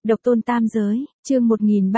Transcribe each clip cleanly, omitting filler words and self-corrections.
Độc tôn tam giới, chương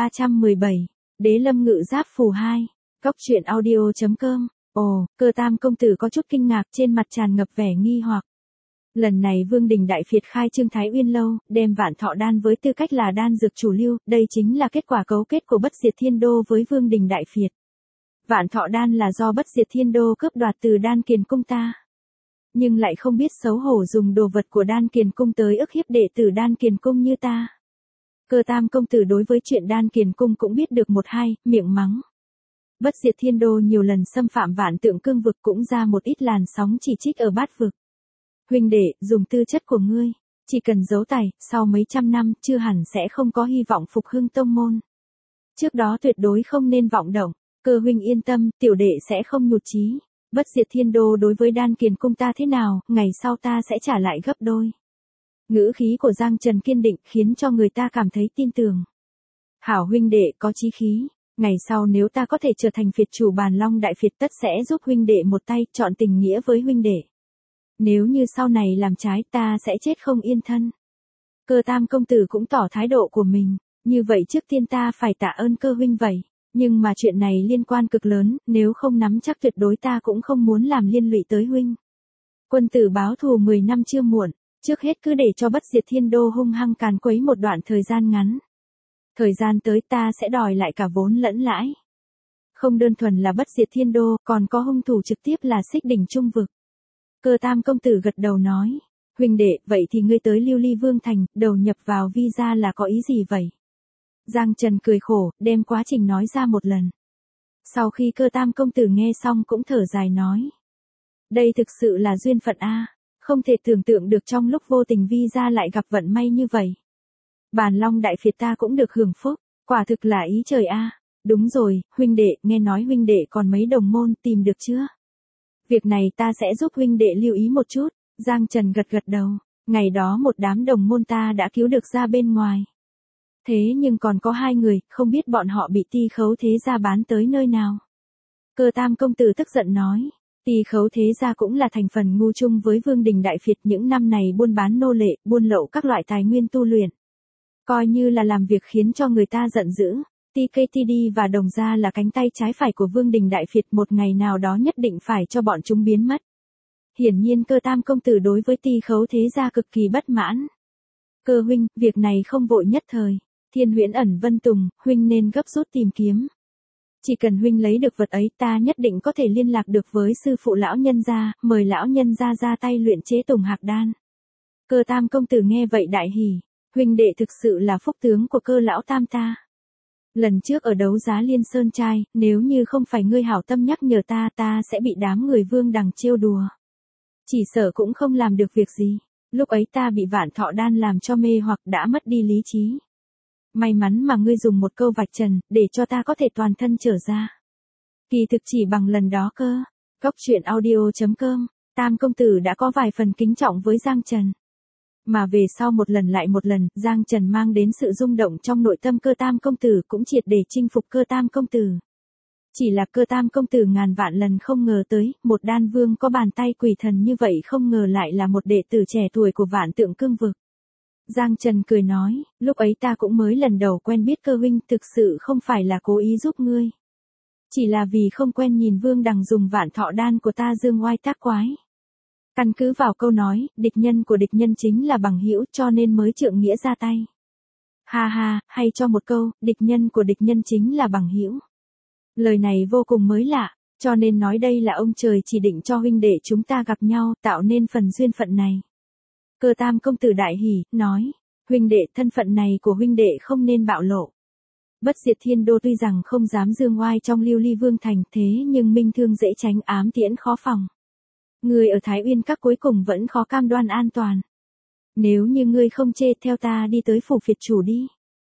1317, Đế lâm ngự giáp phù 2, Cóc truyện audio.com. Ồ, Cơ Tam công tử có chút kinh ngạc, trên mặt tràn ngập vẻ nghi hoặc. Lần này Vương Đình Đại Phiệt khai trương Thái Uyên Lâu, đem Vạn Thọ Đan với tư cách là đan dược chủ lưu, đây chính là kết quả cấu kết của Bất Diệt Thiên Đô với Vương Đình Đại Phiệt. Vạn Thọ Đan là do Bất Diệt Thiên Đô cướp đoạt từ Đan Kiền Cung ta. Nhưng lại không biết xấu hổ dùng đồ vật của Đan Kiền Cung tới ức hiếp đệ tử Đan Kiền Cung như ta. Cơ Tam công tử đối với chuyện Đan Kiền Cung cũng biết được một hai, miệng mắng. Bất Diệt Thiên Đô nhiều lần xâm phạm Vạn Tượng Cương vực cũng ra một ít làn sóng chỉ trích ở bát vực. Huynh đệ, dùng tư chất của ngươi, chỉ cần giấu tài, sau mấy trăm năm chưa hẳn sẽ không có hy vọng phục hưng tông môn. Trước đó tuyệt đối không nên vọng động, Cơ huynh yên tâm, tiểu đệ sẽ không nhụt chí. Bất Diệt Thiên Đô đối với Đan Kiền Cung ta thế nào, ngày sau ta sẽ trả lại gấp đôi. Ngữ khí của Giang Trần kiên định khiến cho người ta cảm thấy tin tưởng. Hảo huynh đệ có chí khí, ngày sau nếu ta có thể trở thành phiệt chủ Bàn Long Đại Phiệt tất sẽ giúp huynh đệ một tay, chọn tình nghĩa với huynh đệ. Nếu như sau này làm trái ta sẽ chết không yên thân. Cơ Tam công tử cũng tỏ thái độ của mình, như vậy trước tiên ta phải tạ ơn Cơ huynh vậy. Nhưng mà chuyện này liên quan cực lớn, nếu không nắm chắc tuyệt đối ta cũng không muốn làm liên lụy tới huynh. Quân tử báo thù 10 năm chưa muộn, trước hết cứ để cho Bất Diệt Thiên Đô hung hăng càn quấy một đoạn thời gian ngắn. Thời gian tới ta sẽ đòi lại cả vốn lẫn lãi. Không đơn thuần là Bất Diệt Thiên Đô, còn có hung thủ trực tiếp là Xích Đỉnh Trung vực. Cơ Tam công tử gật đầu nói, huynh đệ, vậy thì ngươi tới Lưu Ly Vương thành, đầu nhập vào visa là có ý gì vậy? Giang Trần cười khổ, đem quá trình nói ra một lần. Sau khi Cơ Tam công tử nghe xong cũng thở dài nói. Đây thực sự là duyên phận a, không thể tưởng tượng được trong lúc vô tình visa lại gặp vận may như vậy. Bàn Long Đại Phiệt ta cũng được hưởng phúc, quả thực là ý trời a. Đúng rồi, huynh đệ, nghe nói huynh đệ còn mấy đồng môn tìm được chưa? Việc này ta sẽ giúp huynh đệ lưu ý một chút. Giang Trần gật gật đầu, ngày đó một đám đồng môn ta đã cứu được ra bên ngoài. Thế nhưng còn có 2 người, không biết bọn họ bị Ti Khấu Thế Gia bán tới nơi nào. Cơ Tam công tử tức giận nói, Ti Khấu Thế Gia cũng là thành phần ngu chung với Vương Đình Đại Phiệt, những năm này buôn bán nô lệ, buôn lậu các loại tài nguyên tu luyện. Coi như là làm việc khiến cho người ta giận dữ. TKTD và Đồng Gia là cánh tay trái phải của Vương Đình Đại Phiệt, một ngày nào đó nhất định phải cho bọn chúng biến mất. Hiển nhiên Cơ Tam công tử đối với Ti Khấu Thế Gia cực kỳ bất mãn. Cơ huynh, việc này không vội nhất thời. Thiên Huyễn Ẩn Vân Tùng, huynh nên gấp rút tìm kiếm. Chỉ cần huynh lấy được vật ấy ta nhất định có thể liên lạc được với sư phụ lão nhân gia, mời lão nhân gia ra tay luyện chế Tùng Hạc Đan. Cơ Tam công tử nghe vậy đại hỉ, huynh đệ thực sự là phúc tướng của Cơ lão tam ta. Lần trước ở đấu giá Liên Sơn Trai, nếu như không phải ngươi hảo tâm nhắc nhở ta sẽ bị đám người Vương Đằng trêu đùa. Chỉ sợ cũng không làm được việc gì, lúc ấy ta bị Vạn Thọ Đan làm cho mê hoặc đã mất đi lý trí. May mắn mà ngươi dùng một câu vạch trần, để cho ta có thể toàn thân trở ra. Kỳ thực chỉ bằng lần đó cơ. Cóc truyện audio.com, Tam công tử đã có vài phần kính trọng với Giang Trần. Mà về sau một lần lại một lần, Giang Trần mang đến sự rung động trong nội tâm Cơ Tam công tử cũng triệt để chinh phục Cơ Tam công tử. Chỉ là Cơ Tam công tử ngàn vạn lần không ngờ tới, một đan vương có bàn tay quỷ thần như vậy không ngờ lại là một đệ tử trẻ tuổi của Vạn Tượng Cương vực. Giang Trần cười nói, lúc ấy ta cũng mới lần đầu quen biết Cơ huynh, thực sự không phải là cố ý giúp ngươi. Chỉ là vì không quen nhìn Vương Đằng dùng Vạn Thọ Đan của ta dương oai tác quái. Căn cứ vào câu nói, địch nhân của địch nhân chính là bằng hữu, cho nên mới trượng nghĩa ra tay. Ha ha, hay cho một câu, địch nhân của địch nhân chính là bằng hữu. Lời này vô cùng mới lạ, cho nên nói đây là ông trời chỉ định cho huynh đệ chúng ta gặp nhau, tạo nên phần duyên phận này. Cơ Tam công tử đại hỉ, nói, huynh đệ, thân phận này của huynh đệ không nên bạo lộ. Bất Diệt Thiên Đô tuy rằng không dám dương oai trong Lưu Ly Vương thành, thế nhưng minh thương dễ tránh, ám tiễn khó phòng. Ngươi ở Thái Uyên Các cuối cùng vẫn khó cam đoan an toàn. Nếu như ngươi không chê, theo ta đi tới phủ phiệt chủ đi.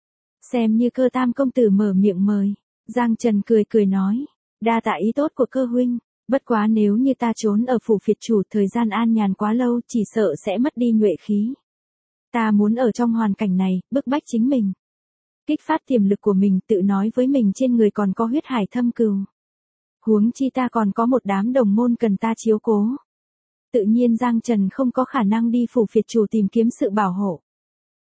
Xem như Cơ Tam công tử mở miệng mời. Giang Trần cười cười nói, đa tạ ý tốt của Cơ huynh. Bất quá nếu như ta trốn ở phủ phiệt chủ thời gian an nhàn quá lâu chỉ sợ sẽ mất đi nhuệ khí. Ta muốn ở trong hoàn cảnh này, bức bách chính mình. Kích phát tiềm lực của mình, tự nói với mình trên người còn có huyết hải thâm cừu. Huống chi ta còn có một đám đồng môn cần ta chiếu cố. Tự nhiên Giang Trần không có khả năng đi phủ phiệt chủ tìm kiếm sự bảo hộ.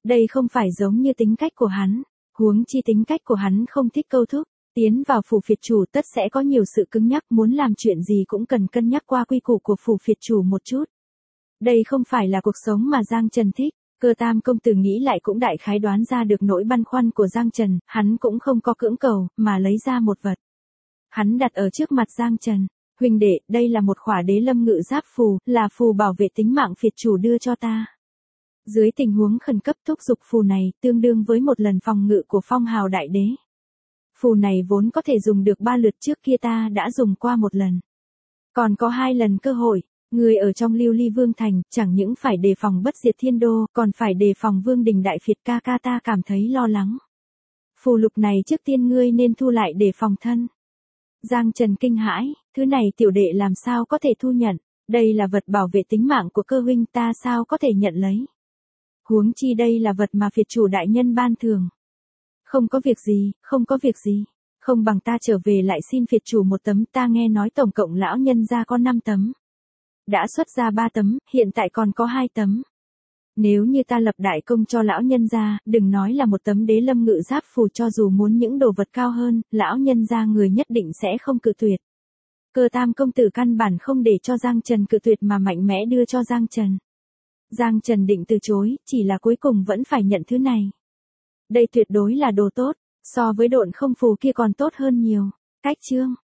Đây không phải giống như tính cách của hắn, huống chi tính cách của hắn không thích câu thúc, tiến vào phủ phiệt chủ tất sẽ có nhiều sự cứng nhắc, muốn làm chuyện gì cũng cần cân nhắc qua quy củ của phủ phiệt chủ một chút. Đây không phải là cuộc sống mà Giang Trần thích. Cơ Tam công tử nghĩ lại cũng đại khái đoán ra được nỗi băn khoăn của Giang Trần, hắn cũng không có cưỡng cầu, mà lấy ra một vật. Hắn đặt ở trước mặt Giang Trần. Huynh đệ, đây là một khỏa đế lâm ngự giáp phù, là phù bảo vệ tính mạng phiệt chủ đưa cho ta. Dưới tình huống khẩn cấp thúc giục phù này, tương đương với một lần phòng ngự của phong hào đại đế. Phù này vốn có thể dùng được 3 lượt, trước kia ta đã dùng qua một lần. Còn có 2 lần cơ hội. Người ở trong Lưu Ly Vương Thành, chẳng những phải đề phòng bất diệt thiên đô, còn phải đề phòng Vương Đình Đại Phiệt, ca ca ta cảm thấy lo lắng. Phù lục này trước tiên ngươi nên thu lại để phòng thân. Giang Trần kinh hãi, thứ này tiểu đệ làm sao có thể thu nhận, đây là vật bảo vệ tính mạng của cơ huynh, ta sao có thể nhận lấy. Huống chi đây là vật mà phiệt chủ đại nhân ban thường. Không có việc gì, không có việc gì. Không bằng ta trở về lại xin phiệt chủ một tấm, ta nghe nói tổng cộng lão nhân gia có 5 tấm. Đã xuất ra 3 tấm, hiện tại còn có 2 tấm. Nếu như ta lập đại công cho lão nhân gia, đừng nói là một tấm đế lâm ngự giáp phù, cho dù muốn những đồ vật cao hơn, lão nhân gia người nhất định sẽ không cự tuyệt. Cơ Tam công tử căn bản không để cho Giang Trần cự tuyệt mà mạnh mẽ đưa cho Giang Trần. Giang Trần định từ chối, chỉ là cuối cùng vẫn phải nhận thứ này. Đây tuyệt đối là đồ tốt, so với độn không phù kia còn tốt hơn nhiều. Cách chương